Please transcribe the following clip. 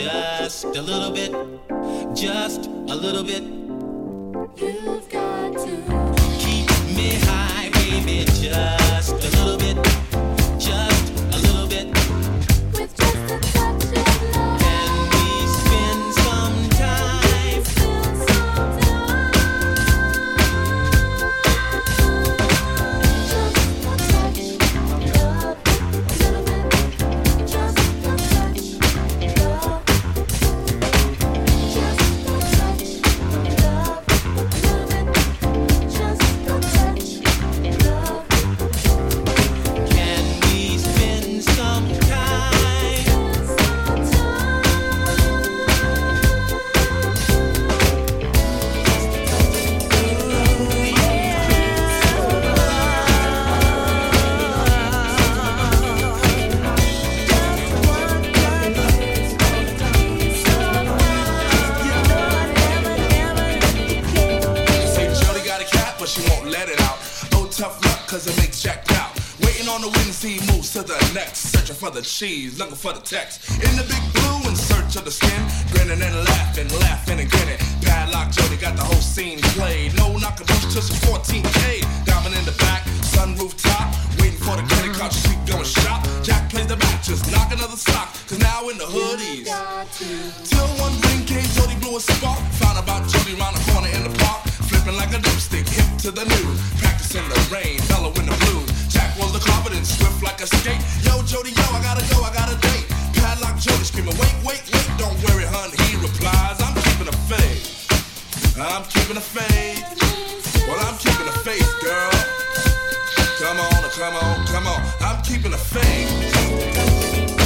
just a little bit, just a little bit. You've got to keep me high, baby, just a little bit, just a little bit. with just a touch of love. Can we spend some time? Spend some time. Just a touch of love. Little bit. Just a touch of love. Just a touch of love. Little bit. Just a touch of love. Can we spend some time? Spend some Say Jody got a cat, but she won't let it out. Oh, tough luck, cause it makes Jack out. Waiting on the wind, see moves to the next. Searching for the cheese, looking for the text. In the big blue, in search of the skin. Grinning and laughing, laughing and grinning. Padlock Jody got the whole scene played. No knocking boots to some 14K. Diamond in the back, sunroof top. Waiting for the credit card, sweet going shop. Jack plays the back, just knock another sock. Cause now in the hoodies. Till one ring came, Jody blew a spark. Found about Jody round the corner in the park. Flipping like a dipstick, hip to the new. Practicing the rain, mellow in the blue. Jack was the confident, swift like a skate. Yo, Jody, yo, I gotta go, I got a date. Padlock Jody screaming, wait, wait, wait, don't worry, hun. He replies, I'm keeping a fade. I'm keeping a fade.